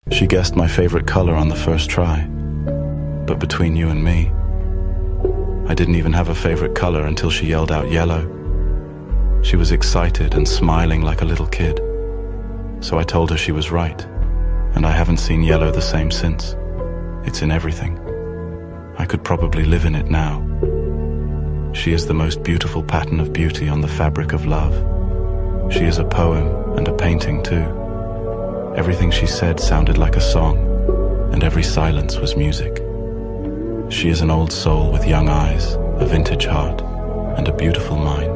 She guessed my favorite color on the first try. But between you and me, I didn't even have a favorite color until she yelled out yellow. She was excited and smiling like a little kid. So I told her she was right, and I haven't seen yellow the same since. It's in everything. I could probably live in it now. She is the most beautiful pattern of beauty on the fabric of love. She is a poem and a painting too. Everything she said sounded like a song, and every silence was music. She is an old soul with young eyes, a vintage heart, and a beautiful mind.